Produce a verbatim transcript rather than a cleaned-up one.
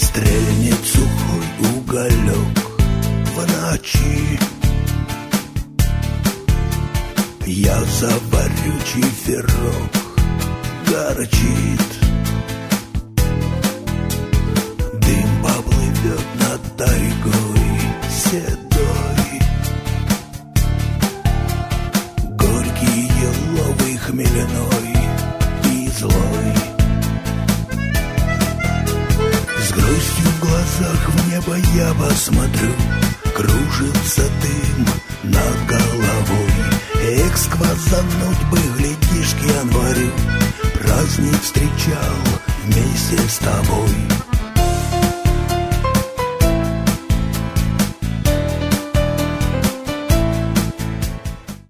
стрельнет сухой уголек в ночи. Я заварю чиферок, горчит. Дым поплывет над тайгой седой. Горький, еловый, хмельной и злой. С грустью в глазах в небо я посмотрю. Кружится дым над головой. Эх, сквозануть бы, глядишь, к январю. Праздник встречал вместе с тобой.